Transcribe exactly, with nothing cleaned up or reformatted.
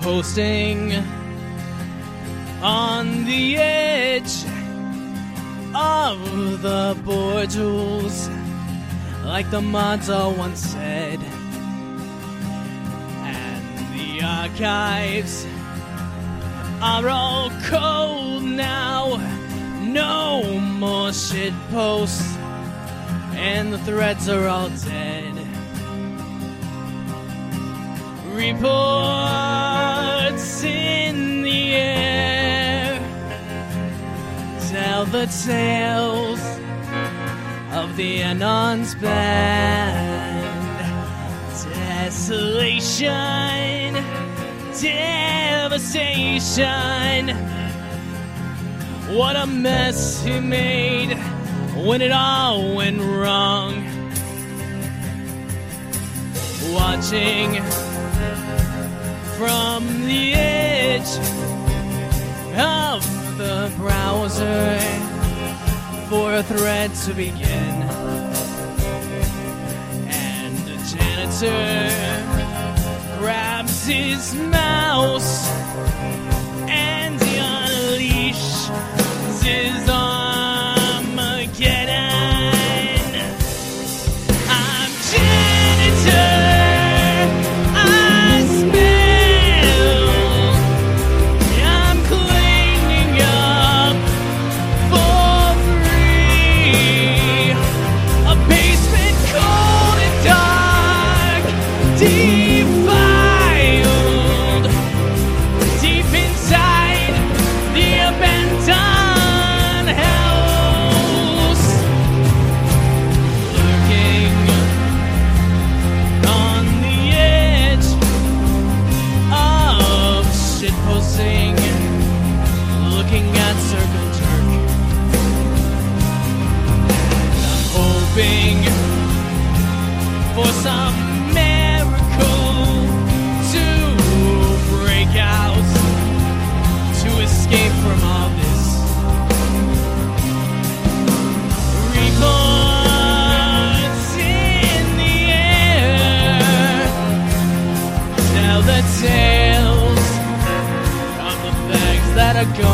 posting on the edge of the borders, like the motto once said. And the archives are all cold now. No more shit posts, and the threads are all dead. Reports in the air tell the tales of the Anon's band. Desolation, devastation. What a mess he made when it all went wrong. Watching from the edge of the browser for a thread to begin, and the janitor grabs his mouse and he unleashes his Armageddon. I'm janitor. Defiled deep inside the abandoned house, lurking on the edge of shitposting, looking at Circle Jerk. And I'm hoping for some escape from all this. Reports in the air tell the tales of the bags that are gone.